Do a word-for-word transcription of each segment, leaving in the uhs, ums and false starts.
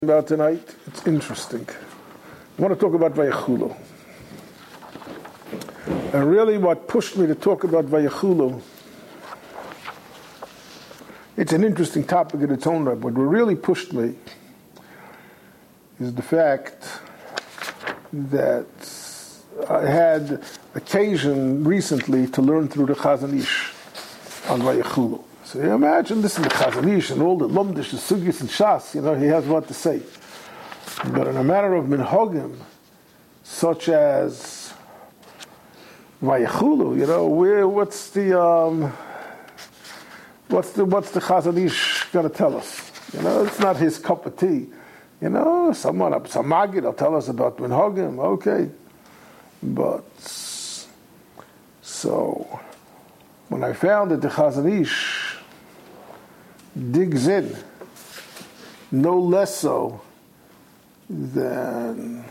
About tonight, it's interesting. I want to talk about Vayechulu. And really what pushed me to talk about Vayechulu, it's an interesting topic in its own right, but what really pushed me is the fact that I had occasion recently to learn through the Chazon Ish on Vayechulu. So you imagine this in the Chazon Ish and all the Lumdish, the Sugis and Shas, you know, he has what to say. But in a matter of minhagim, such as Vayechulu, you know, where what's the um, what's the what's the Chazon Ish going to tell us? You know, it's not his cup of tea. You know, someone, some Magid will tell us about minhagim, okay, but so when I found that the Chazon Ish digs in no less so than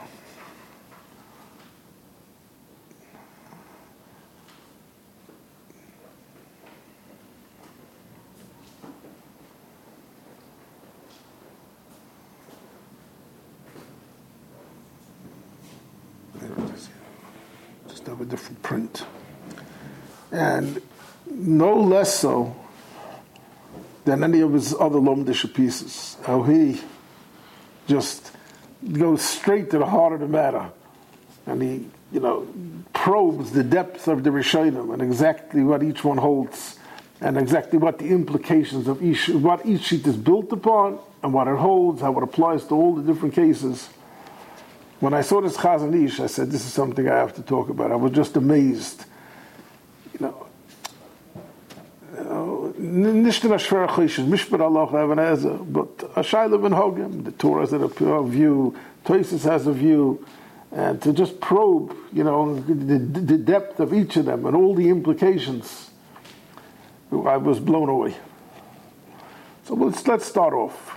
just have a different print, and no less so than any of his other Lomdish pieces. How he just goes straight to the heart of the matter, and he, you know, probes the depth of the Rishonim and exactly what each one holds, and exactly what the implications of each, what each sheet is built upon, and what it holds, how it applies to all the different cases. When I saw this Chazon Ish, I said, "This is something I have to talk about." I was just amazed, you know. Nicht in a schwer Choshen, Mishpat Allah Even Ezer, but Ashayla ben Hogim, the Torah has a view, Tosis has a view, and to just probe, you know, the, the depth of each of them and all the implications, I was blown away. So let's let's start off.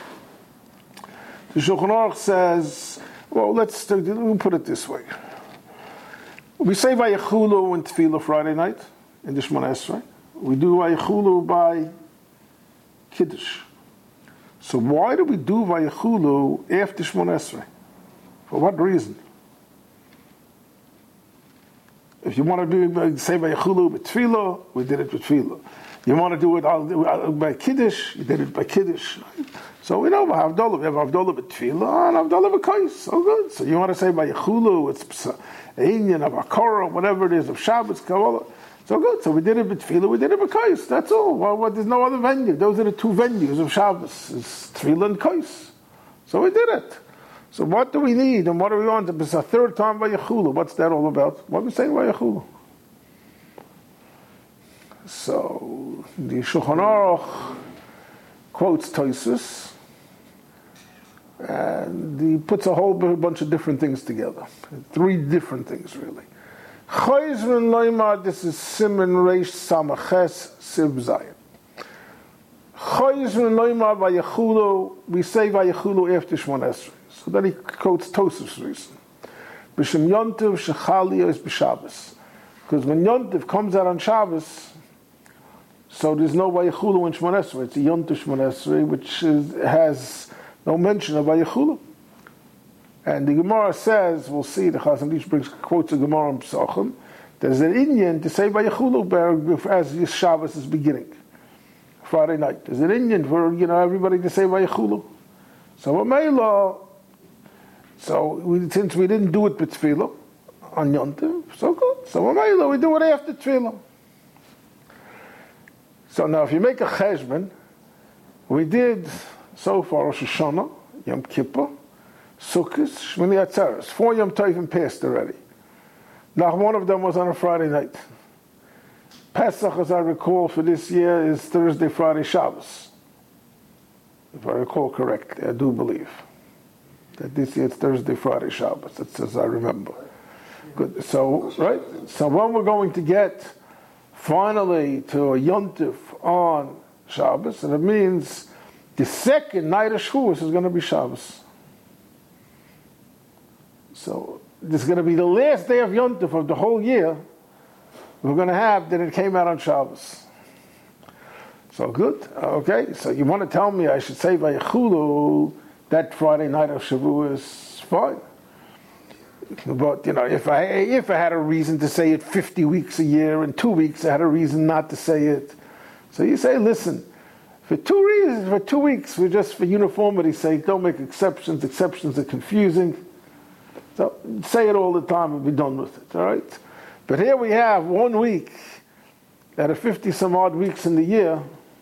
The Shulchan Aruch says, well, let's we'll put it this way. We say Vayechulu and Tefillah Friday night in the Shemona Esrei. We do Vayechulu by Kiddush. So why do we do Vayechulu after Shemona Esrei? For what reason? If you want to do say Vayechulu with Tefillah, we did it with Tefillah. You want to do it by Kiddush, you did it by Kiddush. So we know Havdalah, we have Havdalah with Tefillah and Havdalah with Kais. So good. So you want to say Vayechulu, it's an Inyan of Akara, whatever it is, of Shabbos, Kabbalah. So good. So we did it with Tefillah, we did it with Kais. That's all. Well, well, there's no other venue. Those are the two venues of Shabbos. It's Tefillah and Kais. So we did it. So what do we need and what do we want? It's a third time Vayechulu. What's that all about? What are we saying Vayechulu? So the Shulchan Aruch quotes Tosis, and he puts a whole bunch of different things together. Three different things, really. Chayzman Loimar, this is Siman Reish Samaches Siv Zayin. Chayzman Loimar Vayechulu, we say Vayechulu after Shemona Esrei. So then he quotes Tosaf's reason. B'Shem Yontiv Shechaliyah is B'Shabbos. Because when Yontiv comes out on Shabbos, so there's no Vayechulu in Shemona Esrei. It's a Yontiv Shemona Esrei, which is, has no mention of Vayechulu. And the Gemara says, we'll see, the Chazon Ish brings quotes of Gemara and Pesachim, there's an Inyan to say Vayechulu as Shabbos is beginning, Friday night. There's an Inyan for, you know, everybody to say Vayechulu. So Amayla, so we, since we didn't do it with Tefillah on Yontiv, so good. So Amayla, we do it after Tefillah. So now if you make a cheshbon, we did so far Rosh Hashanah, Yom Kippur, Sukkot, Shmini Atzeres. Four Yom Tovim passed already. Now one of them was on a Friday night. Pesach, as I recall, for this year is Thursday, Friday, Shabbos. If I recall correctly, I do believe that this year it's Thursday, Friday, Shabbos. That's as I remember. Good. So, right? So when we're going to get finally to a Yontif on Shabbos, and it means the second night of Shavuos is going to be Shabbos. So this is going to be the last day of Yontif of the whole year we're going to have that it came out on Shabbos. So good. Okay. So you want to tell me I should say Vayechulu that Friday night of Shavuos is fine. But, you know, if I if I had a reason to say it fifty weeks a year and two weeks, I had a reason not to say it. So you say, listen, for two reasons, for two weeks, we're just for uniformity's sake, don't make exceptions. Exceptions are confusing. So say it all the time and be done with it, all right? But here we have one week out of fifty some odd weeks in the year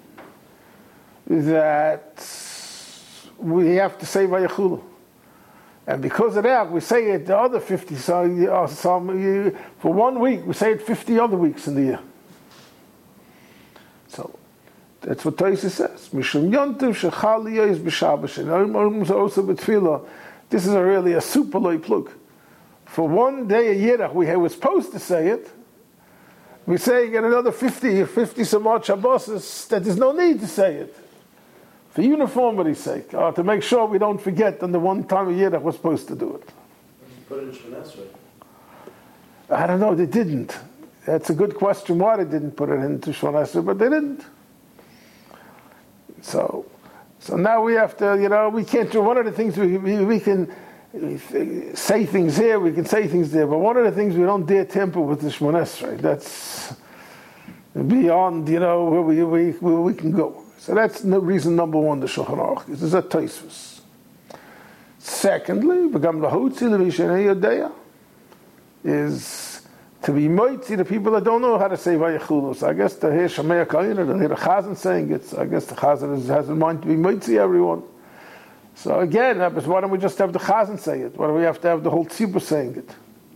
that we have to say Vayechulu. And because of that, we say it the other fifty, so some, for one week, we say it fifty other weeks in the year. So, that's what Tosfos says. Mishum yontiv shechal yos b'Shabbos, and also b'tfilah. This is a really a super loy plug. For one day a year, we were supposed to say it. We're saying in another fifty, fifty some odd Shabbos that there's no need to say it. For uniformity's sake, or to make sure we don't forget on the one time a year that we're supposed to do it. Put it in Shemon Esrei. I don't know, they didn't. That's a good question why they didn't put it into Shemon Esrei, but they didn't. So, so now we have to, you know, we can't do, one of the things we, we, we can say things here, we can say things there, but one of the things we don't dare tamper with the Shemon Esrei. That's beyond, you know, where we, we, where we can go. So that's the reason number one, the Shulchan Aruch. This is a Tosfos. Secondly, Begam Lahotzi Levishenei Yodea is to be moitzi the people that don't know how to say Vayechulu. So I guess to hear Shemaya Kayin or to hear the Chazan saying it, so I guess the Chazan is, has in mind to be moitzi everyone. So again, why don't we just have the Chazan say it? Why do we have to have the whole Tzibur saying it?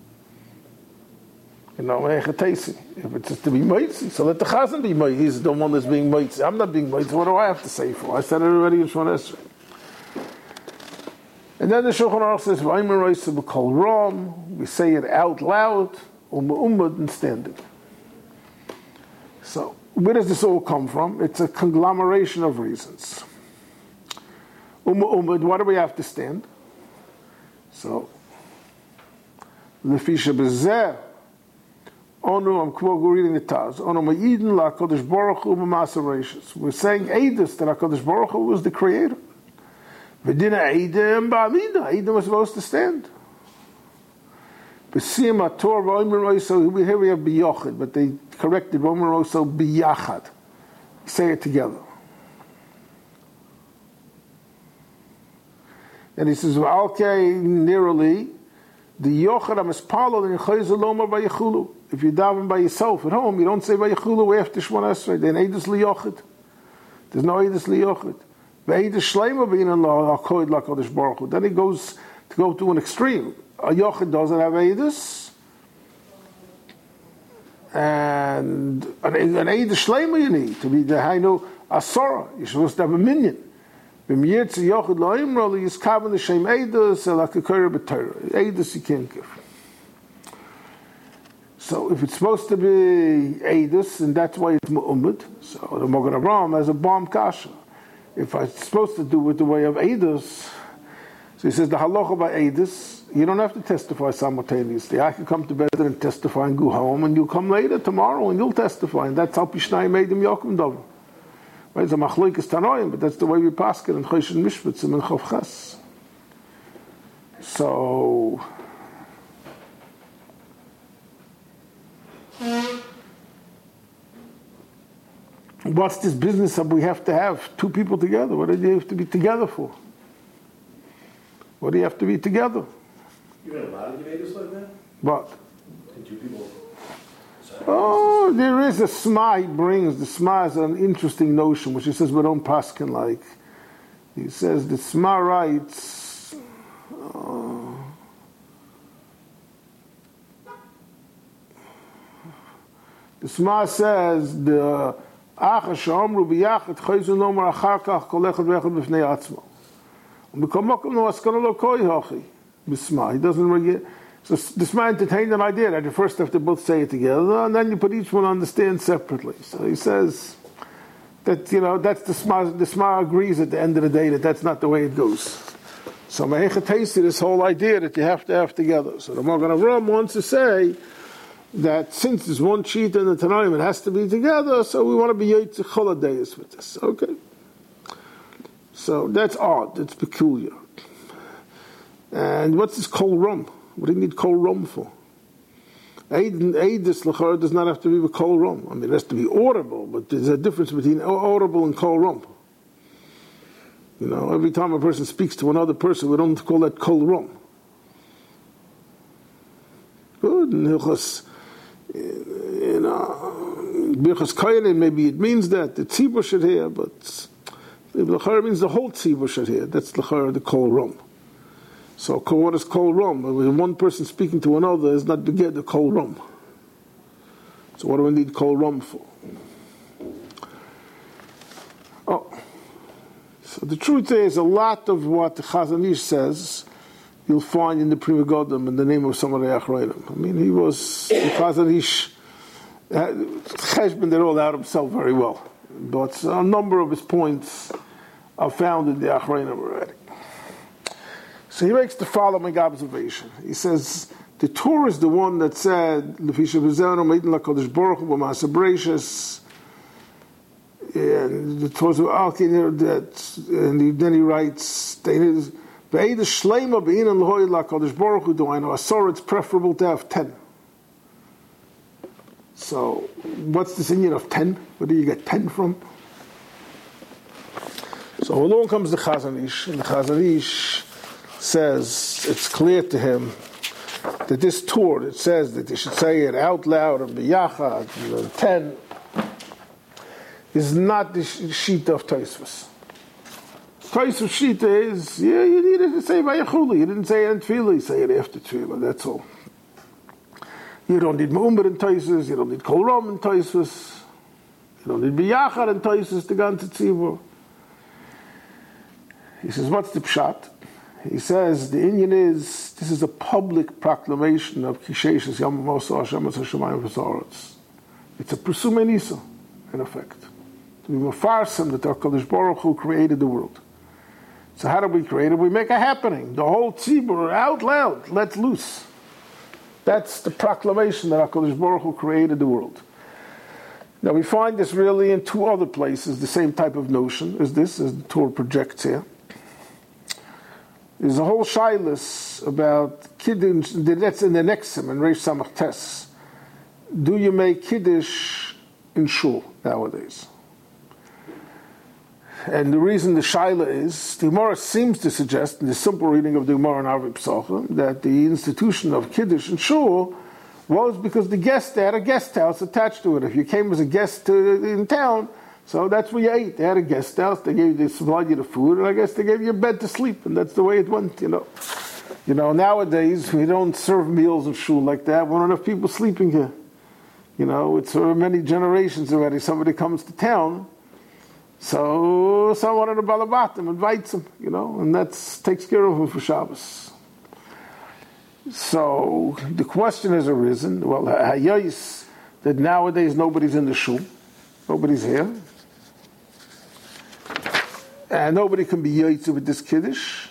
You know, if it's just to be moitzi, so let the Chazan be moitzi. He's the one that's being moitzi. I'm not being moitzi. What do I have to say for? I said it already in Shemon Esrei. And then the Shulchan Aruch says, "V'aymer roisa b'kol ram." We say it out loud, u'me'umad, and standing. So, where does this all come from? It's a conglomeration of reasons. U'me'umad, why do we have to stand? So, l'fisha b'zeh. Onu, I'm quote, reading the Taz. Onu ma'idin la'Hakadosh Baruch Hu b'ma'aser reishis. We're saying Eidus that HaKadosh Baruch Hu was the creator. V'dina Eidim ba'amida. Eidim was supposed to stand. B'siyam ha'tor v'omer roiso. Here we have biyochid, but they corrected v'omer roiso biyachad. Say it together. And he says, "V'alkei nirali the yochad ha'mispalo and yichayzu lomar v'yechulu." If you're davening by yourself at home, you don't say Vayechulu after Shemon Esrei. Then Eidus liyochid. There's no Eidus liyochid. Ve'eidus shleima bein Allah hakoid la'Hakadosh Baruch Hu. Then it goes to go to an extreme. A yochid doesn't have Eidus, and an, an Eidus shleima you need to be the Hainu Asara. You're supposed to have a minion. B'miyetzi yochid la'imra liyiskaven l'shem Eidus elakakir b'Torah. Eidus you can't give. So if it's supposed to be Eidus, and that's why it's Mu'ummad, so the Mogen Avraham has a bomb kasha. If it's supposed to do with the way of Eidus, so he says the halacha by Eidus, you don't have to testify simultaneously. I can come to bed and testify and go home, and you'll come later tomorrow and you'll testify, and that's how Pishnai made him Yakum Dov. Right? It's a Machloikas Tanoim, but that's the way we pass it in Choshen Mishpatzim and Chav Ches. So what's this business of we have to have two people together? What do you have to be together for? What do you have to be together? You're not allowed to give Eidus like that? What? Can two people? Oh, there is a Sma he brings. The Sma is an interesting notion, which he says we don't paskin like. He says the Sma writes. Uh, the Sma says the Acha she'omru b'yachad chayzu nomar achar kach kol echad v'echad b'fnei atzmo. U'b'komokom no askana lo koi hachi b'Sma. He doesn't really. So the Sma entertained an idea that you first have to both say it together, and then you put each one on the stand separately. So he says that, you know, that's the Sma. The Sma agrees at the end of the day that that's not the way it goes. So Mehecha tasted this whole idea that you have to have together. So the Mogen Avraham wants to say that since there's one cheat in the Tanaim, it has to be together, so we want to be Yitzchak Choladeis with this. Okay? So that's odd, it's peculiar. And what's this kol rum? What do you need kol rum for? Eidus l'chor does not have to be with kol rum. I mean, it has to be audible, but there's a difference between audible and kol rum. You know, every time a person speaks to another person, we don't call that kol rum. Good. In Hilchos, you know, Birchas Koyanim, maybe it means that the tzibur should hear, but l'chor means the whole tzibur should hear. That's l'chor the kol rum. So what is kol rum? When one person speaking to another is not to get the kol rum. So what do we need kol rum for? Oh, so the truth is, a lot of what the Chazon Ish says, you'll find in the Pri Megadim in the name of some of the Achronim. I mean, he was the Chazon Ish Cheshbon did all that himself very well, but a number of his points are found in the Achronim already. So he makes the following observation. He says, the Torah is the one that said, L'fisha b'zenu meidin l'kodesh baruch hu b'ma'aseh bereishis. And the Torah okay, that, and then he writes, Ve'edah shleima b'inan l'hoi l'kodesh baruch hu do'ainu asor, it's preferable to have ten. So, what's this Indian of ten? Where do you get ten from? So along comes the Chazon Ish, and the Chazon Ish says it's clear to him that this Torah, it says that you should say it out loud and biyachad, you know, ten, is not the sheet of Tosfos. Tosfos sheet is, yeah, you needed to say Vayachulu. You didn't say it in Tefillah, you say it after Tefillah, that's all. You don't need Me'umber in Tosfos, you don't need Kol Ram in Tosfos, you don't need biyachad in Tosfos to go into Tzibur. He says, what's the pshat? He says the Indian is, this is a public proclamation of Kisheishas Yom Mosar Hashem Hashemayim V'Zaretz. It's a Presumei Nisa, in effect. To be Mefarsim that HaKadosh Baruch Hu created the world. So how do we create it? We make a happening. The whole tzibur out loud, let loose. That's the proclamation that HaKadosh Baruch Hu created the world. Now we find this really in two other places, the same type of notion as this, as the Torah projects here. There's a whole shaylas about kiddush, that's in the Nexim, in Reish Samach Tes. Do you make kiddush in shul nowadays? And the reason the shayla is, the Gemara seems to suggest, in the simple reading of the Gemara in Arvei Pesachim, that the institution of kiddush in shul was because the guest had a guest house attached to it. If you came as a guest to, in town, so that's where you ate. They had a guest house. They gave, they supplied you the food, and I guess they gave you a bed to sleep, and that's the way it went. You know, you know. Nowadays we don't serve meals in shul like that. We don't have people sleeping here. You know, it's for many generations already. Somebody comes to town, so someone in the balabatim invites him. You know, and that takes care of him for Shabbos. So the question has arisen. Well, hayos that nowadays nobody's in the shul, nobody's here. And nobody can be yotze with this kiddush.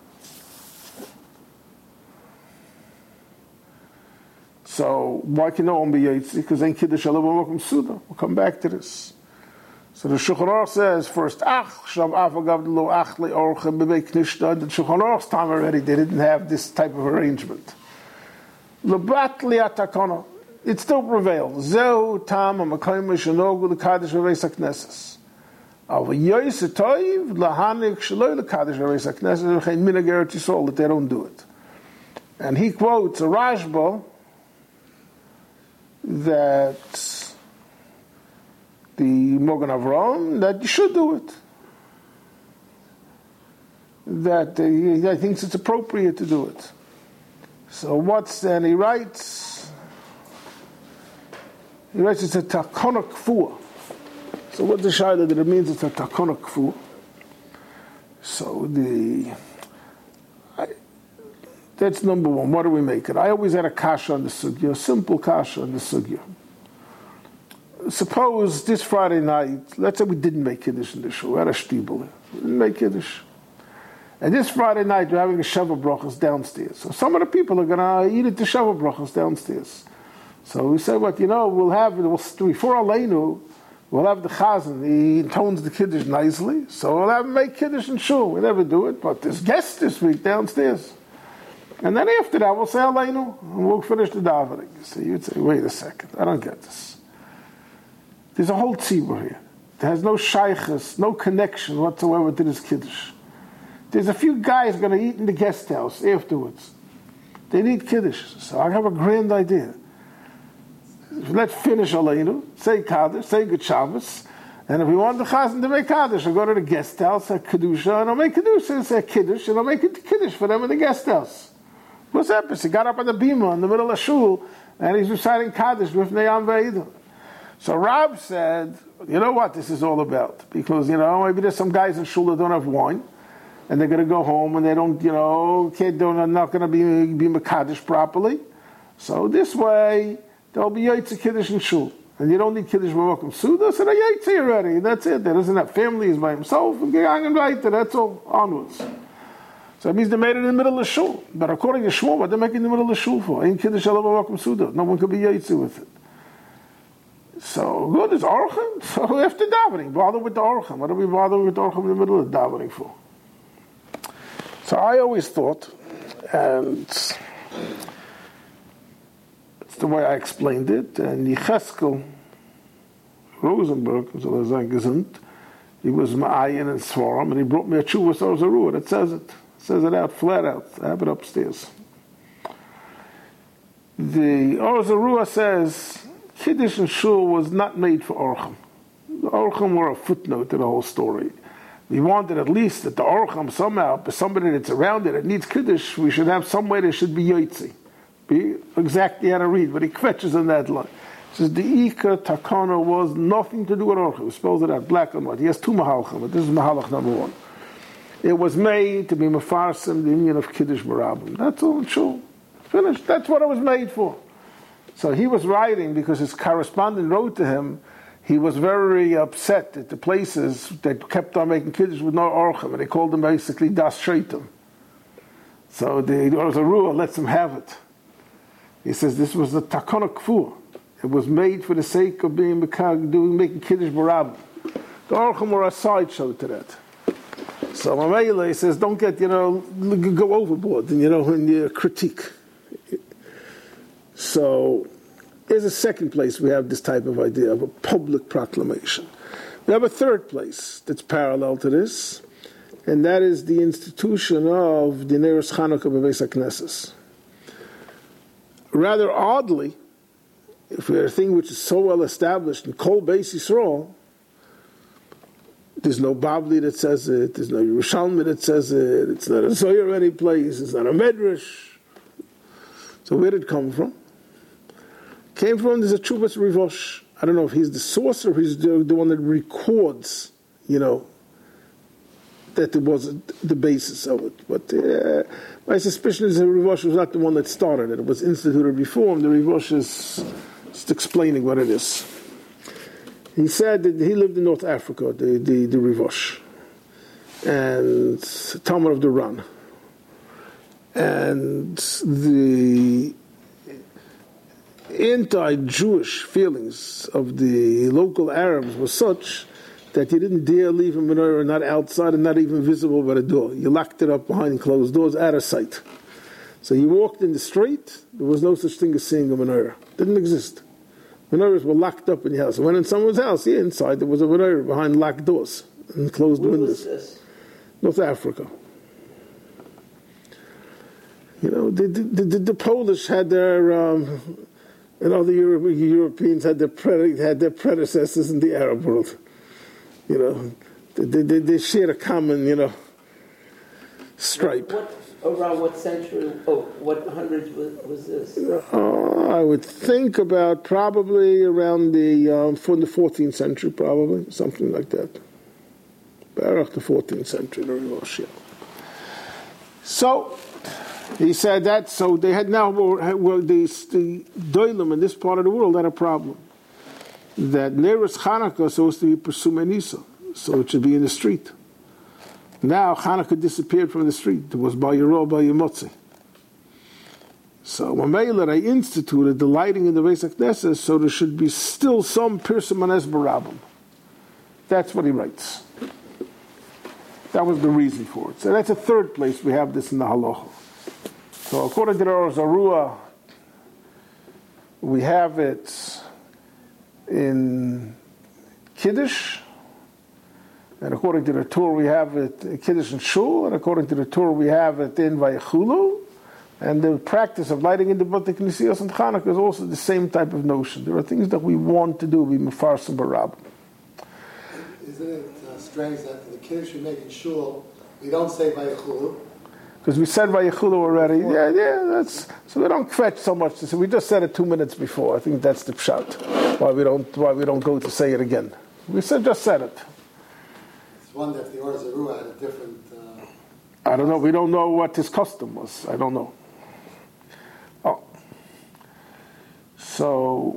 So why can no one be yotze? Because ain't kiddush alav v'mokum suda. We'll come back to this. So the Shulchan Aruch says first, ach shav afagav lo ach leorchem bebei knishta. The Shulchan Aruch's time already, they didn't have this type of arrangement. Lebat liatakana. It still prevails. Zehu tam ha'makayim shenogu l'kadosh v'veis haknesses. Of a yoyse toiv lahanik shaloi l'kadosh v'veis haknesses v'chein minhag Eretz Yisrael that they don't do it. And he quotes a Rashba that the Mogan Avram that you should do it. That uh, he, he thinks it's appropriate to do it. So what's then he writes? He writes it's a takona kfuah. So what the shayla that it means it's a takona kfuah. So the I, that's number one. What do we make it? I always had a kasha on the sugya, a simple kasha on the sugya. Suppose this Friday night, let's say we didn't make kiddush in the shul, we had a shtibel, we didn't make kiddush. And this Friday night, we're having a Sheva Brachos downstairs. So some of the people are going to eat at the Sheva Brachos downstairs. So we said, what, you know, we'll have, we'll, before Aleinu, we'll have the Chazan, he intones the Kiddush nicely, so we'll have him make Kiddush in shul. We never do it, but there's guests this week downstairs. And then after that, we'll say Aleinu, and we'll finish the davening. So you'd say, wait a second, I don't get this. There's a whole tzibur here. There has no shaykhs, no connection whatsoever to this kiddush. There's a few guys going to eat in the guest house afterwards. They need kiddush. So I have a grand idea. Let's finish Aleinu, say Kaddish, say Good Shabbos, and if we want the chazan to make Kaddish, I'll go to the guest house, a Kedusha, and I'll make Kedusha and say Kiddush, and I'll make it Kiddush for them in the guest house. What's happened? He got up on the bima in the middle of shul, and he's reciting Kaddish with Neyam Ve'idah. So Rab said, you know what this is all about? Because, you know, maybe there's some guys in shul that don't have wine, and they're going to go home, and they don't, you know, kid don't, not going to be, be Mekadosh properly. So this way, there'll be Yaitse Kiddush in shul. And you don't need Kiddush B'Mokum Suda, so they're Yaitse already. That's it. There doesn't have family, he's by himself, and Gegangen weiter, that's all, onwards. So that means they made it in the middle of shul. But according to Shmuel, what they're making in the middle of shul for? Ain't Kiddush B'Mokum Suda. No one could be Yaitse with it. So, good, it's Orchim. So after davening, bother with the Orchim. What are we bothering with the Orchim in the middle of davening for? So I always thought, and the way I explained it, and Yecheskel Rosenberg, so as I gesund, he was Ma'ayin and Svarim, and he brought me a Chuvas Orzaruah. It says it. It says it out, flat out. I have it upstairs. The Orzaruah says, Kiddush and Shul was not made for Orchim. The Orchim were a footnote to the whole story. We wanted at least that the Orchim somehow, somebody that's around it that needs Kiddush, we should have some way there should be Yotzi. Be exactly how to read, but he kvetches on that line. He says the Ikar Takana was nothing to do with Orchim. He spells it out black and white. He has two Mahalchim, but this is Mahalach number one. It was made to be Mefarsim, the union of Kiddush Barabim. That's all in Shul. Finished. That's what it was made for. So he was writing because his correspondent wrote to him. He was very upset at the places that kept on making Kiddush with no Orchim, and they called them basically Das Shaitim. So the Orzaruah lets him have it. He says this was the Takana Kfur. It was made for the sake of being doing making Kiddush Barab. The Orchim were a sideshow to that. So Mamela, he says, don't get, you know, go overboard, and you know, in your critique. So here's a second place we have this type of idea of a public proclamation. We have a third place that's parallel to this, and that is the institution of the Neros Chanukah Bebeis HaKnesses. Rather oddly, if we're a thing which is so well established in Kol Beis Yisrael, there's no Bavli that says it, there's no Yerushalmi that says it, it's not a Zohar any place, it's not a Medrash. So where did it come from? Came from, there's a Chuvas Rivosh. I don't know if he's the source or he's the, the one that records, you know, that it was the basis of it. But uh, my suspicion is that Rivosh was not the one that started it. It was instituted before him. The Rivosh is just explaining what it is. He said that he lived in North Africa, the, the, the Rivosh, and Talmud of the Ran. And the anti-Jewish feelings of the local Arabs were such that you didn't dare leave a menorah not outside and not even visible by the door. You locked it up behind closed doors, out of sight. So you walked in the street, there was no such thing as seeing a menorah. It didn't exist. Menorahs were locked up in your house. When in someone's house, yeah, inside there was a menorah behind locked doors and closed Where windows. Was this? North Africa. You know, the, the, the, the Polish had their... Um, And all the Euro- Europeans had their, pre- had their predecessors in the Arab world. You know, they, they, they shared a common, you know, stripe. What, what, around what century, oh, what hundreds was, was this? Uh, I would think about probably around the, um, from the fourteenth century, probably, something like that. Baruch the fourteenth century, the Rosh. So, he said that, so they had now, well, the, the Doilim in this part of the world had a problem. That Neros Chanukah is supposed to be Persumenisa, so it should be in the street. Now Chanukah disappeared from the street. It was by Yerol, by Yemotzi. So Mamela, I instituted the lighting in the Beis HaKnesses, so there should be still some Persumenes Barabim. That's what he writes. That was the reason for it. So that's a third place we have this in the Halacha. So according to the Or Zarua, we have it in Kiddush, and according to the Torah we have it in Kiddush and Shul, and according to the Torah we have it in Vayechulu, and the practice of lighting in the Bate Knesiyos and Chanukah is also the same type of notion. There are things that we want to do, we mefarsim barab. Isn't it uh, strange that the Kiddush we make in Shul, we don't say Vayechulu? Because we said Vayechulu already. Yeah, yeah, that's, so we don't fetch so much to say. We just said it two minutes before. I think that's the pshat. Why we don't, why we don't go to say it again. We said, just said it. It's one that the Or Zarua had a different... Uh, I don't know. We don't know what his custom was. I don't know. Oh. So,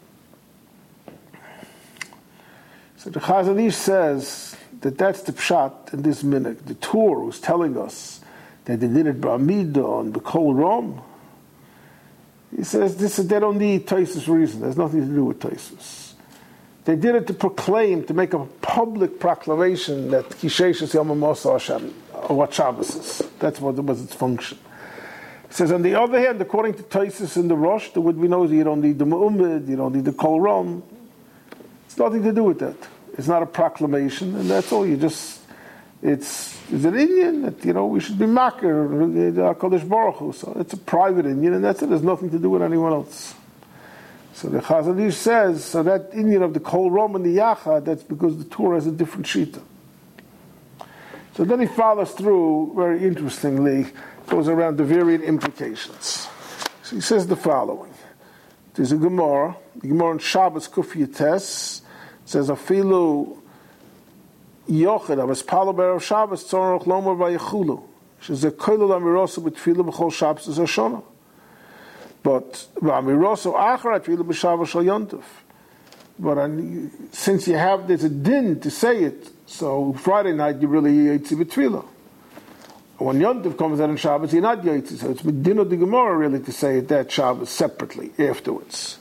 so the Chazon Ish says that that's the pshat in this minhag. The Torah was telling us that they did it b'amidah and b'kol rom. He says this is, they don't need Tosfos reason. There's nothing to do with Tosfos. They did it to proclaim, to make a public proclamation that Kisheshus Yom HaMoseh Hashem, or what Shabbos is. That's what was its function. He says, on the other hand, according to Tosfos in the Rosh, the what we know is you don't need the Mu'ummid, you don't need the Kol Rom. It's nothing to do with that. It's not a proclamation, and that's all. You just, it's, it's an Indian that, you know, we should be Makir, HaKadosh Baruch Hu. So it's a private Indian, and that's it. There's nothing to do with anyone else. So the Chazon Ish says, so that Indian of the Kol Rom and the Yachad, that's because the Torah has a different shita. So then he follows through, very interestingly, goes around the varied implications. So he says the following. There's a Gemara, the Gemara in Shabbos Kuf Yates, says, Afilu Yochid, Avas Palo B'Erev Shabbos, Tzorach Lomar Vayechulu. She's a Koilul Amirosa B'Tfilu B'Chol Shabbos is Hashanah. But V'Amirosa Achar Tfilu B'Shabbos Shal Yontif. But uh, since you have, there's a din to say it, so Friday night you really Yotzi B'Tfilah. When Yontif comes out on Shabbos, you're not Yotzi, so it's Medina de Gemara really to say it that Shabbos separately afterwards.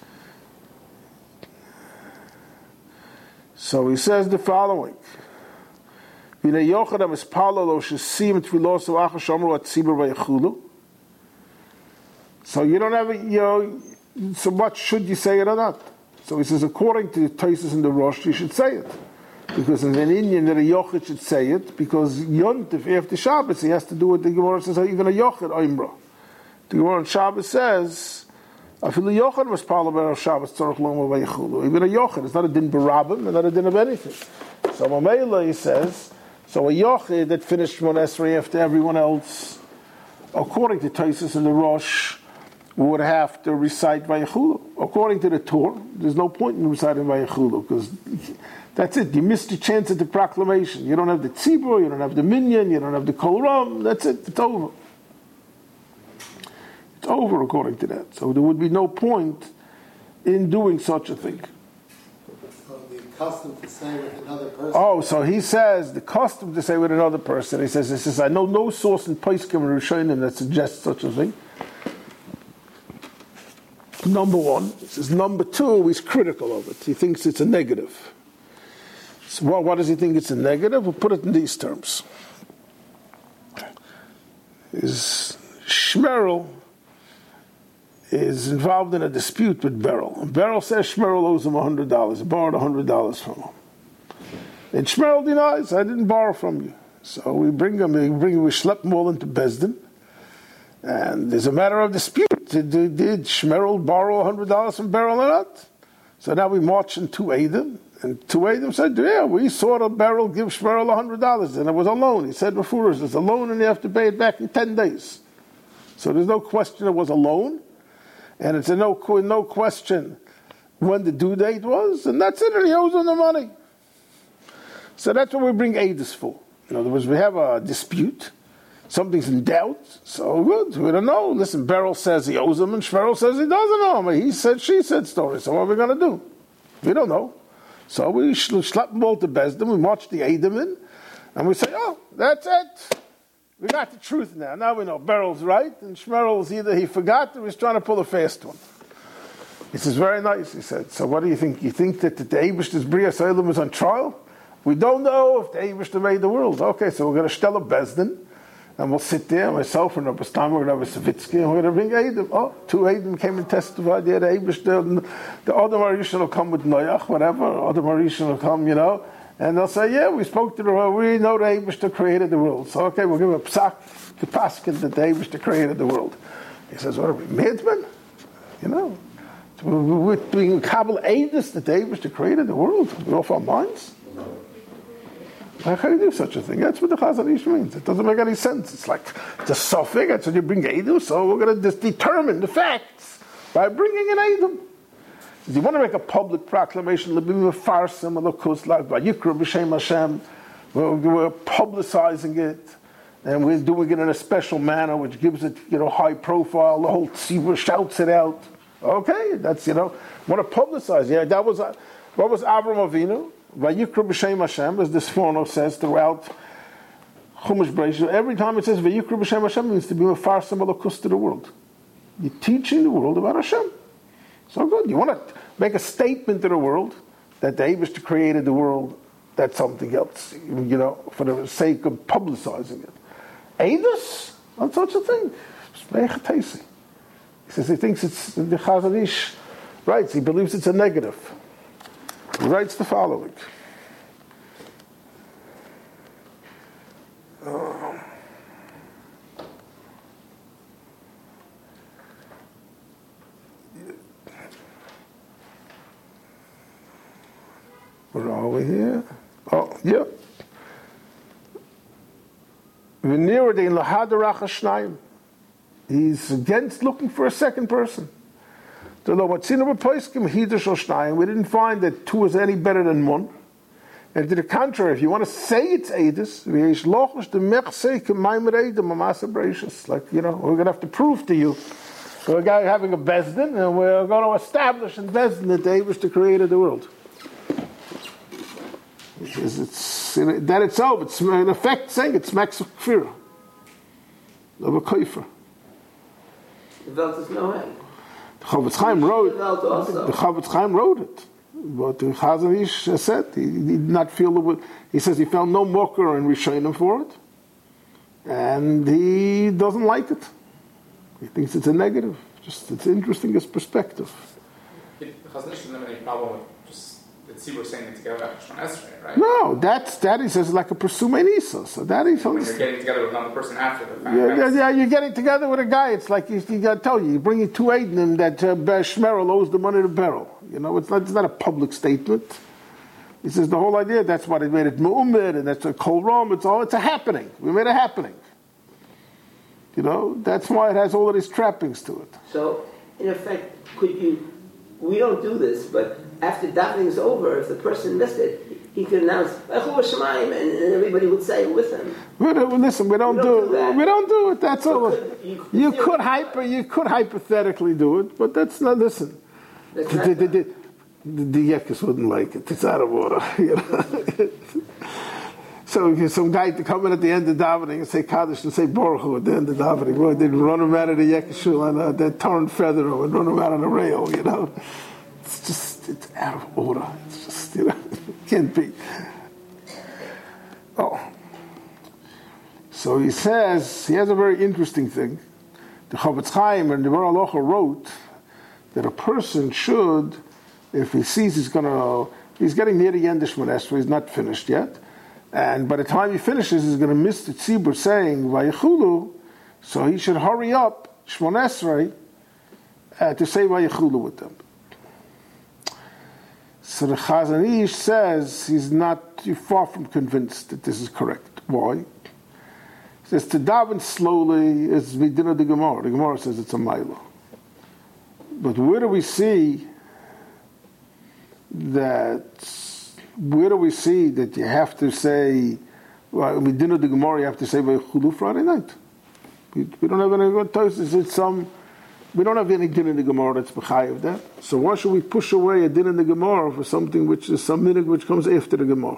So he says the following. So you don't have a, you know, so what should you say it or not? So he says, according to the Tosfos in the Rosh, you should say it. Because in an Indian that a Yochid should say it, because Yontif, after Shabbos, he has to do what the Gemara says, even a Yochid, Oimra. The Gemara on Shabbos says, even a Yochid was Palo B'Erev Shabbos, Tzorach Lomar Vayechulu. Even a Yochid, it's not a din barabim, and not a din of anything. So Mamela, he says, so a Yochid that finished Shmon Esrei after everyone else, according to Tosfos in the Rosh, would have to recite Vayechulu. According to the Torah, there's no point in reciting Vayechulu, because that's it. You missed your chance at the proclamation. You don't have the tzibur, you don't have the minyan, you don't have the kol ram. That's it. It's over. It's over according to that. So there would be no point in doing such a thing. So the custom to say with another person. Oh, so he says the custom to say with another person. He says, he says I know no source in Poskim or Rishonim that suggests such a thing. Number one. He says number two, he's critical of it. He thinks it's a negative. So what, what does he think it's a negative? We'll put it in these terms. Is Shmerel is involved in a dispute with Beryl. And Beryl says Shmerel owes him one hundred dollars. He borrowed one hundred dollars from him. And Shmerel denies, I didn't borrow from you. So we bring him, we, bring, we schlep him all into Bezdin. And there's a matter of dispute. Did, did, did Shmerel borrow one hundred dollars from Beryl or not? So now we march into Eidim. And two Eidim said, yeah, we saw the Beryl give Shmerel one hundred dollars, and it was a loan. He said before, it's a loan, and you have to pay it back in ten days. So there's no question it was a loan, and it's a no, no question when the due date was, and that's it, and he owes him the money. So that's what we bring Eidos for. In other words, we have a dispute, something's in doubt, so good, we don't know. Listen, Beryl says he owes him, and Shmerel says he doesn't owe him. He said, she said story, so what are we going to do? We don't know. So we slap them all to Bezdin, we march the Eidim in, and we say, oh, that's it. We got the truth now. Now we know Beryl's right, and Shmerel's either he forgot or he's trying to pull a fast one. He says, very nice, he said. So what do you think? You think that the Eibishter's Bria Salem is on trial? We don't know if the Eibishter made the world. Okay, so we're going to stell a Bezdin, And we'll sit there, myself and Rabbi Stammer and Rabbi Savitsky, and we're going to bring Eidim. Oh, two Eidim came and testified. Yeah, the Eibush, the, the other Marishan will come with Noach, whatever. Other Marishan will come, you know. And they'll say, yeah, we spoke to the world. We know the Eibush created the world. So, okay, we'll give a psak to Paskin that the Eibush created the world. He says, what are we, madmen? You know. We're doing Kabbalah Eidus that the Eibush created the world. We're off our minds. How can you do such a thing? That's what the Chazon Ish means. It doesn't make any sense. It's like, it's a suffix. That's what you bring Eidim, so we're going to just determine the facts by bringing an Eidim. If you want to make a public proclamation, Lebim Farsim, Elokus, like Vayikra B'Shem Hashem, we're, we're publicizing it, and we're doing it in a special manner, which gives it, you know, high profile. The whole tzibur shouts it out. Okay, that's, you know, want to publicize. Yeah, that was, what was Avram Avinu? Vayikra b'shem Hashem, as this Forno says throughout Chumash Bereishis. Every time it says Vayikra b'shem Hashem, it means to be mefarsim elokus to the world. You're teaching the world about Hashem. So good. You want to make a statement to the world that the Eibush created the world. That's something else, you know, for the sake of publicizing it. Eidus, not such a thing. He says he thinks it's the Chazon Ish writes. He believes it's a negative. He writes the following. Um, where are we here? Oh, yeah. He's against looking for a second person. We didn't find that two is any better than one. And to the contrary, if you want to say it's Eidus, like, you know, we're going to have to prove to you. We're having a Bezdin, and we're going to establish in Bezdin that the Eibush created the world. It's, it's, that itself, it's in effect saying it smacks of kfirah, of a koifer. The Welt is no way. The Chofetz Chaim wrote, the Chofetz Chaim wrote it. But the Chazon Ish said he, he did not feel it. He says he found no mocker and rishonim for it, and he doesn't like it. He thinks it's a negative. Just it's interesting as perspective. The Chazon Ish doesn't have any problem with just the tzibur saying it together about Shemon Esrei, right? No, that's that he says like a pursume nisa. So that he when you're getting together with another person after the fact. Yeah, yeah, yeah, you're getting together with a guy. It's like you, you got to tell you, you're bringing two Eidim that uh, Shmerel owes the money to Beryl. You know, it's not, it's not a public statement. He says the whole idea, that's what it made it Mu'umid, and that's a Kol Rom, it's all, it's a happening. We made a happening. You know, that's why it has all of these trappings to it. So, in effect, could you, we don't do this, but after davening is over, if the person missed it, he could announce, Echu Shemaim, and, and everybody would say it with him. But, uh, listen, we don't, we don't do, do that. We don't do it, that's so all. Could, you, you, could hyper, you could hypothetically do it, but that's not, listen. The, the, the, the, the Yekis wouldn't like it. It's out of order. You know? So some guy to come in at the end of davening and say Kaddish and say Baruch Hu at the end of davening. Boy, they'd run him out of the Yekishul and uh, that torn feather and run him out on the rail, you know. It's just, it's out of order. It's just, you know, it can't be. Oh. So he says, he has a very interesting thing. The Chofetz Chaim and the Bar Halacha wrote that a person should, if he sees he's going to, he's getting near the end of Shemon Esrei, he's not finished yet, and by the time he finishes, he's going to miss the tzibur saying Vayichulu, so he should hurry up Shemon Esrei uh, to say Vayichulu with them. So the Chazon Ish says he's not too far from convinced that this is correct. Why? He says to daven slowly is Midina the Gemara. The Gemara says it's a Milo. But where do we see that? Where do we see that you have to say? Well, we didn't the Gemara. You have to say Vaychulu Friday night. We, we don't have any good toast. It's some. We don't have any din in the Gemara that's b'chayiv that. So why should we push away a din in the Gemara for something which is some minute which comes after the Gemara?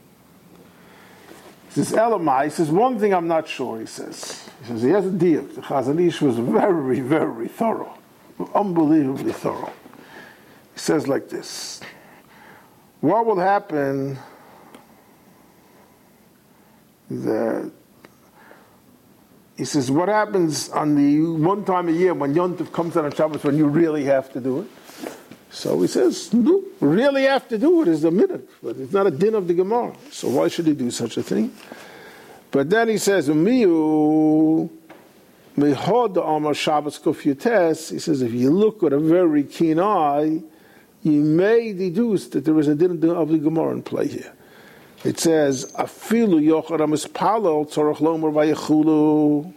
He says Elamai. He says one thing I'm not sure. He says. He says he has a diak. The Chazon Ish was very, very thorough. Unbelievably thorough. He says like this: what will happen that he says, what happens on the one time a year when Yontif comes out on Shabbos when you really have to do it? So he says, no, really have to do it is a minute, but it's not a din of the Gemara. So why should he do such a thing? But then he says, Umiyu mehod amar Shabbos kufyutes. He says, if you look with a very keen eye, you may deduce that there is a din of the Gemara in play here. It says, Afilu yochad amispalel tzorach lomer vayechulu.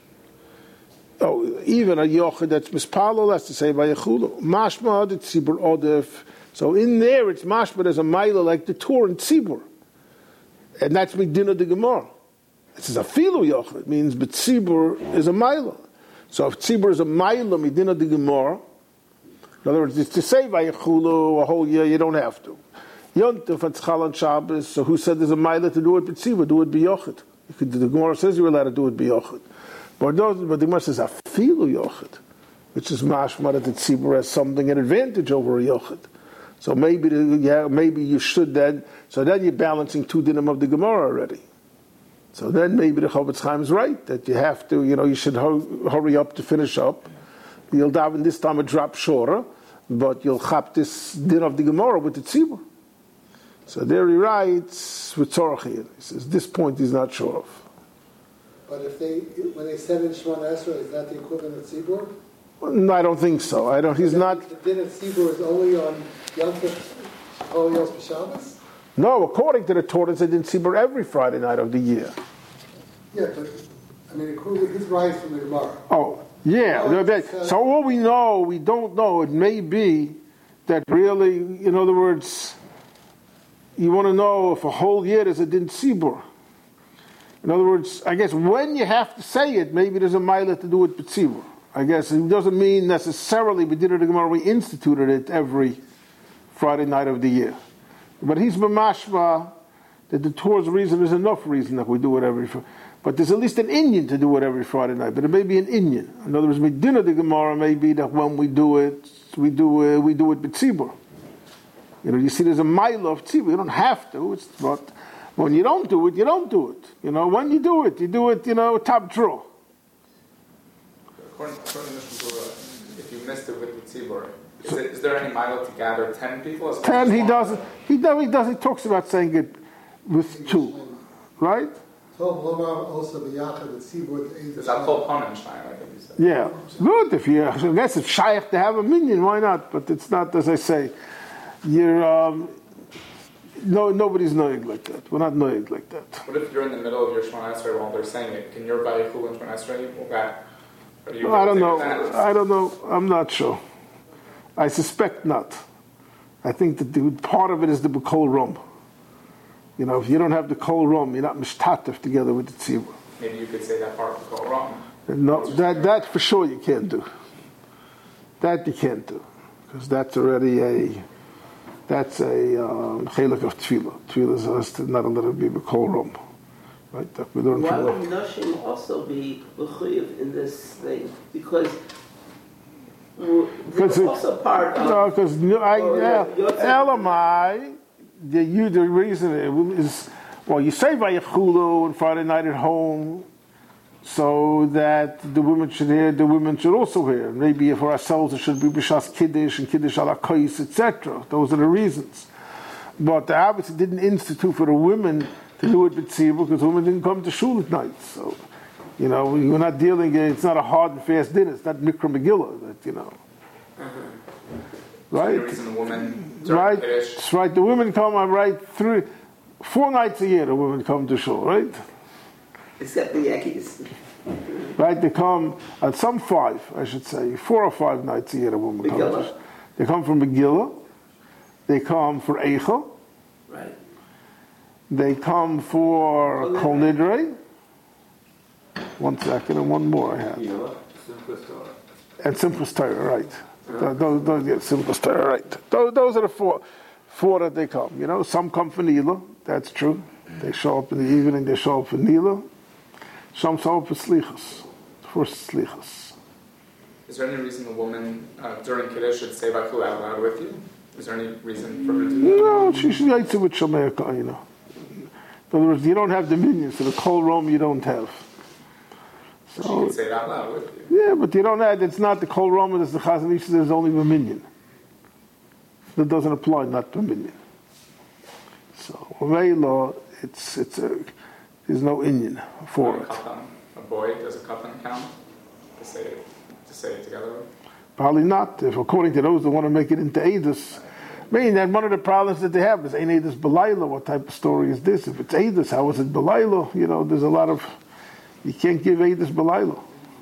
Oh, even a yochad that's mispalel has to say vayechulu. Mashma the tzibur odef. So in there it's mashma as a maila like the Torah and tzibur, and that's midina the Gemara. It says afilu yochad. It means but tzibur is a maila. So if tzibur is a maila midina the Gemara, in other words, it's to say vayechulu a whole year you don't have to. Yontif and Tzchal on Shabbos, so who said there's a maila to do it b'tziva, do it b'yochid? The Gemara says you're allowed to do it b'yochid. But, but the Gemara says, afilu yochid, which is mashma that the tzibur has something, an advantage over a yochid. So maybe the, yeah, maybe you should then, so then you're balancing two dinim of the Gemara already. So then maybe the Chofetz Chaim is right, that you have to, you know, you should ho- hurry up to finish up. You'll daven this time a drop shorter, but you'll chap this din of the Gemara with the tzibur. So there he writes with Tzorachiyah. He says this point he's not sure of. But if they, when they said in Shemona Esrei, is that the equivalent of Tzibur? No, I don't think so. I don't. He's the, not. The din of Tzibur is only on Yom Tov, Holy Yos B'Shabbos? No, according to the Torah, they didn't Tzibur every Friday night of the year. Yeah, but I mean, his rise from the Gemara. Oh, yeah. Oh, uh, so all we know, we don't know. It may be that really, in other words, you want to know if a whole year is a din tzibur. In other words, I guess when you have to say it, maybe there's a maila to do it b'tzibur. I guess it doesn't mean necessarily we did it Gemara, we instituted it every Friday night of the year. But he's b'mashma that the Torah's reason is enough reason that we do it every Friday. But there's at least an Inyan to do it every Friday night. But it may be an Inyan. In other words, Medina the Gemara may be that when we do it, we do uh, we do it b'tzibur. You know, you see, there's a mile of tzibur. You don't have to. It's but when you don't do it, you don't do it. You know, when you do it, you do it. You know, top draw. According, according to Mishnah Torah, if you missed it with the tzibur, is, it, is there any mile to gather ten people? As ten. He one? doesn't. He does. He does. He talks about saying it with two, right? Is that called Ponim Shnaim? I think you said. Yeah, good. If you, I guess it's shaykh to have a minion, why not? But it's not, as I say. You're, um, no, nobody's knowing like that. We're not knowing like that. What if you're in the middle of your Shemona Esrei while they're saying it? Can your Vayichul and Shemona Esrei go back? Or do you Well, I don't take know. that? I don't know. I'm not sure. I suspect not. I think that the, part of it is the B'kol Rum. You know, if you don't have the Kol Rum, you're not mishtatef together with the tzibur. Maybe you could say that part of B'kol Rum. No, that that for sure you can't do. That you can't do, because that's already a that's a chelik of tefillah. Tefillah is not allowed to be b'kol rum, right? That we learn Why from would Nashim also be l'chuyev in this thing? Because they're also part of. No, because I Elamai, the you the reason is well, you say vayechulu on Friday night at home, so that the women should hear, the women should also hear. Maybe for ourselves it should be b'shas kiddush and kiddush ala kois, et cetera. Those are the reasons. But the obviously didn't institute for the women to do it b'tzibur because women didn't come to shul at night. So, you know, we're not dealing. It's not a hard and fast dinner. It's not Mikra Megillah. That you know, Mm-hmm. right? The reason the women Right. Kiddush. That's right. The women come. I'm right. Three, four nights a year. The women come to shul. Right. Except the Yankees. Right, they come at some five, I should say, four or five nights a year. A woman comes. They come from Megillah. They come for Eichel. Right. They come for Kol Kol Nidre. One second, and one more I have. And Simchas Torah, right? Those, those, those, yeah, Simchas Torah, right? Those, those are the four, four that they come. You know, some come for Nila. That's true. They show up in the evening. They show up for Nila. Some show up for Slichas, for Slichas. Is there any reason the woman uh, during Kiddush should say Vayichulu out loud with you? Is there any reason for her to do that? No, she should write it with Shomei, you know. In other words, you don't have dominion, so the Kol Rom you don't have. But you can say it out loud with you. Yeah, but you don't add, it's not the Kol Rama, it's the Chazon Ish, there's only a minion. That doesn't apply, not to a minion. So, Vela, it's, it's a, there's no Indian for it. A boy does a katan count to say it, to say it together with? Probably not, if according to those that want to make it into Eidos. Meaning that one of the problems that they have is, ain't Eidos Belayla, what type of story is this? If it's Eidos, how is it Belayla? You know, there's a lot of, you can't give Eidos Belayla.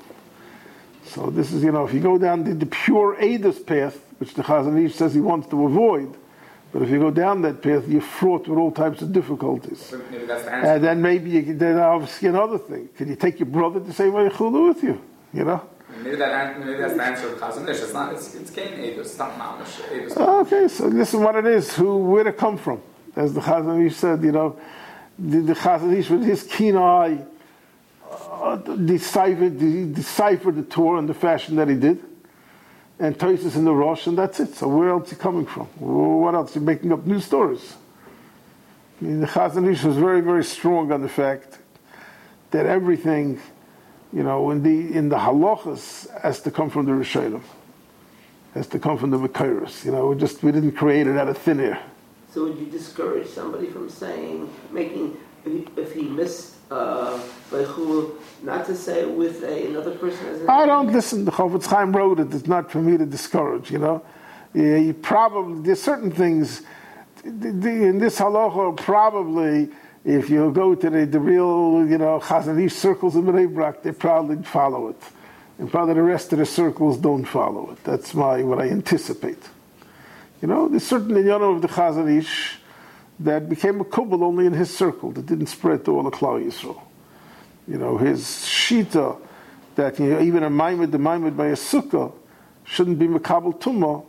So this is, you know, if you go down the, the pure Eidos path, which the Chazon Ish says he wants to avoid, but if you go down that path, you're fraught with all types of difficulties. So maybe that's the answer. And then maybe you can, then obviously another thing. Can you take your brother to say Vayichulu with you? You know? Maybe, that, maybe that's the answer of Chazon Ish. It's not, it's, it's Cain Eidos, it's not Mamish Eidos. Okay, so this is what it is. Who, where'd it come from? As the Chazon Ish said, you know, the, the Chazon Ish with his keen eye uh, deciphered, deciphered the Torah in the fashion that he did. And Tosis in the Rosh, and that's it. So where else is he coming from? What else? You're making up new stories. I mean, the Chazon Ish was very, very strong on the fact that everything, you know, in the in the halachas has to come from the Rishonim, has to come from the Mekayros. You know, we just we didn't create it out of thin air. So would you discourage somebody from saying, making, if he, if he missed uh, Vaychulu, not to say it with a, another person as an I don't listen. The Chofetz Chaim wrote it. It's not for me to discourage. You know, yeah, you probably there's certain things the, the, in this halacha. Probably, if you go to the, the real, you know, Chazon Ish circles in Bnei Brak, they probably follow it, and probably the rest of the circles don't follow it. That's my what I anticipate. You know, there's certain inyanim of the Chazon Ish that became a kubal only in his circle, that didn't spread to all the Klal Yisrael. You know, his shita, that you know, even a maimed, the maimed by a sukkah, shouldn't be mekabel tumah.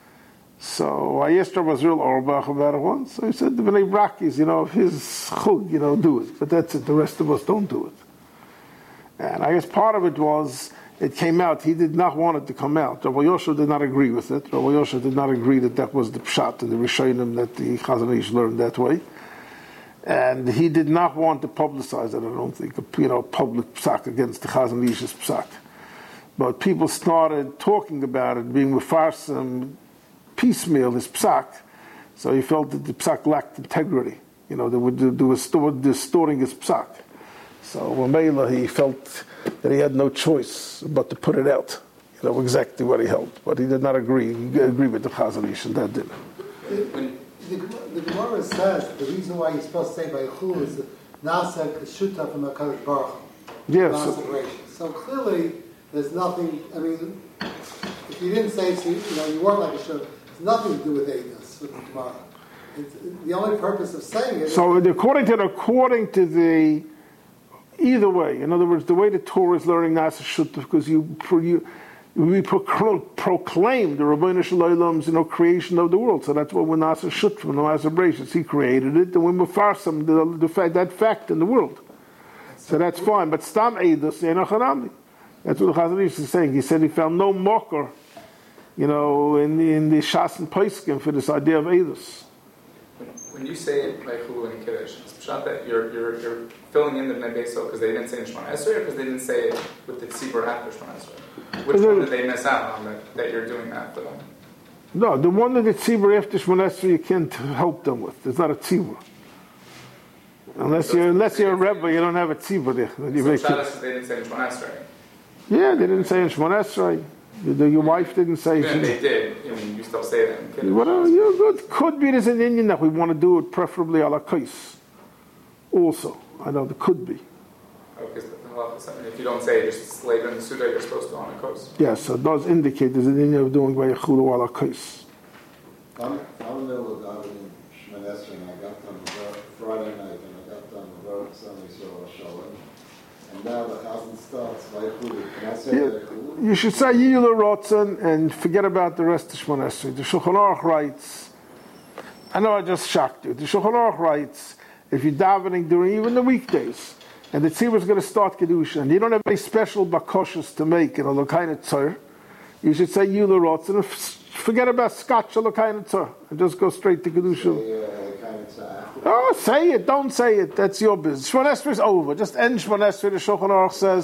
So I asked Rabbi Zeril Auerbach about it once. So he said, the Bnei Brakis, you know, if his chug, you know, do it. But that's it, the rest of us don't do it. And I guess part of it was, it came out, he did not want it to come out. Rabbi Yosha did not agree with it. Rabbi Yosha did not agree that that was the pshat and the rishonim that the Chazon Ish learned that way. And he did not want to publicize it, I don't think, a, you know, public psak against the Chazon Ish's psak. But people started talking about it, being mefarsim piecemeal, his psak, so he felt that the psak lacked integrity. You know, they were, they were distorting his psak. So Mamela, he felt that he had no choice but to put it out. You know, exactly what he held. But he did not agree. He agreed with the Chazon Ish, and that did. The, the, the Gemara says the reason why you're supposed to say Vayichulu is Nasa Shuta from HaKadosh Baruch Hu. Yes. Yeah, so, so clearly, there's nothing, I mean, if you didn't say, so, you know, you weren't like a Shuta, it's nothing to do with Eidos, with the Gemara. It's, the only purpose of saying it So is, according to according to the either way, in other words, the way the Torah is learning Nasa Shuta, because you you we proclaim, proclaim the Rabbeinu Shalom's, you know, creation of the world. So that's what we're Nasa Shuta from the Nasa Bereshis. He created it, and we're mefarsim the, the fact that fact in the world. So that's fine. But Stam Eidos Enochanami. That's what the Chazon Ish is saying. He said he found no mocker, you know, in the in the Shas and Poskim for this idea of Eidos. When you say it like Hulu and Kiddush, it's pshat that you're, you're, you're filling in the Bnei Beso because they didn't say in Shemona Esrei, or because they didn't say it with the Tzibur after Shemona Esrei? Which one did they miss out on that, that you're doing that for them? No, the one that the Tzibur after Shemona Esrei you can't help them with. It's not a Tzibur. Unless you're unless you're a Rebbe, you don't have a Tzibur there. You So make pshat it. is they didn't say in Shemona Esrei. Yeah, they didn't say in Shemona Esrei. The- Your wife didn't say. Even if they did, I mean, you still say that in Kiddush. Well, you're good. Could be there's an Indian that we want to do it preferably a la kais. Also, I know there could be. Oh, because the halacha is, I mean, if you don't say it, just later in the Suda, you're supposed to on a coast. Yes, so it does indicate there's an Indian of doing Vayichulu a la kais. I'm, I'm in the middle of davening Shemona Esrei, and I got done with work Friday night, and I got done with work Sunday, so Shalom. And now the chazan starts Vayichulu. Can I say Yeah, Vayichulu? you should say Yiyul Rotzen and forget about the rest of Shemona Esrei. The Shulchan Aruch writes, I know I just shocked you, the Shulchan Aruch writes, if you're davening during even the weekdays, and the tzibur is going to start Kedusha, and you don't have any special bakoshes to make in a Lokaina Tzor, you should say Yiyul Rotzen and f- forget about Scotch or Lokaina Tzor, and just go straight to Kedusha. Yeah, kind of after. Oh, say it, don't say it, that's your business. Shemona Esrei is over, just end Shemona Esrei. The Shulchan Aruch says,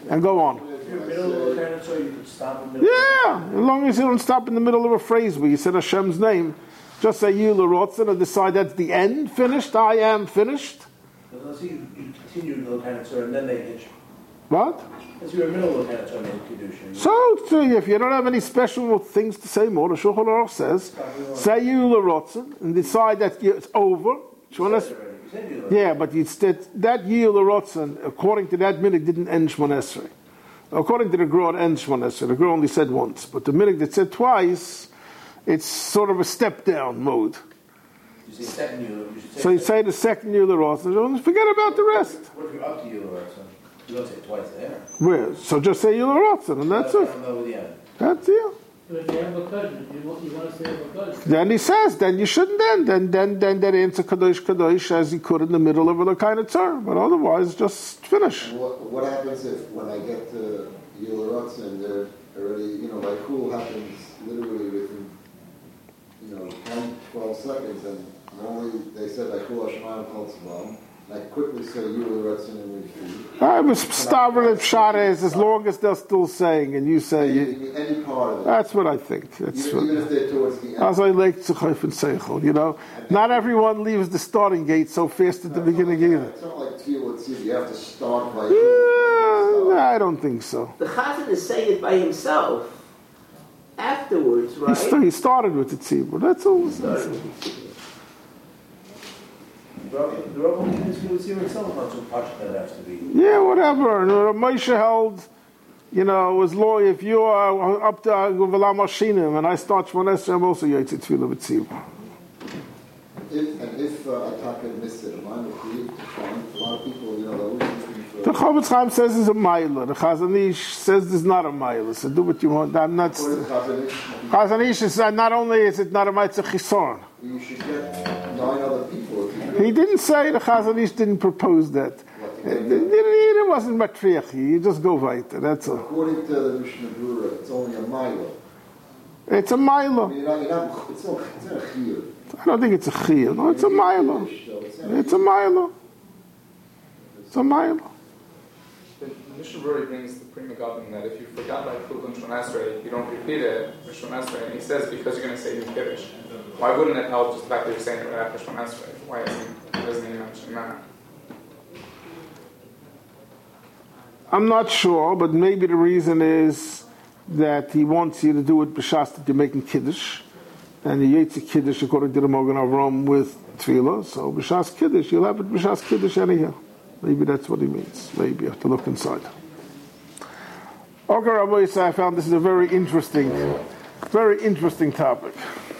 and go on. If you're middle of a kind of so you could stop in the middle. Yeah, as long as you don't stop in the middle of a phrase where you said Hashem's name. Just say you l'rotzen and decide that's the end, finished, I am finished. But let's see, you you continue to the kind of so and then they hit you. What? As you're in the middle of the kind of so and they hit you. So, so if you don't have any special things to say more, the Shulchan Aruch says, say you l'rotzen and decide that it's over. Yeah, but you said that Yil Rotzen, according to that minute, didn't end Shmon Esrei. According to the Gra, it ends Shmon Esrei. The Gra only said once, but the minute that said twice, it's sort of a step down mode. You say second Yil, you should say so you say the second Yil Rotzen, forget about the rest. What if you're up to Yil Rotzen? You don't say it twice there. Where? So just say Yil Rotzen, and that's it. That's it. But if you have a cousin, you want, you want to say a cousin. Then he says, then you shouldn't end. Then, then, then that answer Kadosh Kadosh as he could in the middle of a kind of term. But otherwise, just finish. What, what happens if when I get to Yil Rotzen, they're already, you know, like cool happens literally within, you know, ten, twelve seconds, and normally they said like cool Hashemam Kol Tzvam. I quickly say Yil Rotzen and we I was Stavron Pshat is as long as they're still saying, and you say you, any part of it. That's what I think. That's even, what, even if they're towards the end. As I like Tzachayf and Seichel, you know, not everyone leaves the starting gate so fast at the beginning either. It's not like Tefillah Tzibah. You have to start by. Yeah, I don't think so. The Chazan is saying it by himself afterwards, right? He, st- he started with the tzibur. That's all. That's all. The Rav only is going to see himself not so much that has to be. Yeah, whatever. And uh, Moshe held, you know, as law, if you are up to V'lam Hashinim and I start Shmon Esrei, I'm also Yotze Tefillah with tzibur. If, and if uh, Ataka missed it, am I okay to find a lot of people, you know, they're always looking for. The Chavetz Chaim says it's a mailah. The Chazon Ish says it's not a mailah. So do what you want. I'm not. Chazon Ish is uh, not only is it not a mailah, it's a chisorn. You should get nine other people. He didn't say the Chazon Ish didn't propose that. It, it, it wasn't matriach. You just go weiter. That's all. According to the Mishnah Berurah, it's only a mailah. It's a mailah. I mean, you're not, you're not, it's not, it's not a chiyuv. I don't think it's a chiyuv. No, it's a mailah. It's a mailah. It's a mailah. The Mishnah Berurah brings the Pri Megadim that if you forgot by Chulun Shmon Esrei, you don't repeat it for Shmon Esrei, and he says because you're going to say Yom Kiddush. Why wouldn't it help just the fact that you're saying it right after Shmon Esrei? Why isn't he, doesn't he mention that? I'm not sure, but maybe the reason is that he wants you to do it b'shas that you're making kiddush, and the Yetzi kiddush according to the Mogen Avram with tefillah. So b'shas kiddush, you'll have it b'shas kiddush anyhow. Maybe that's what he means. Maybe you have to look inside. Okay, Rabbi Yisrael, I found this is a very interesting, very interesting topic.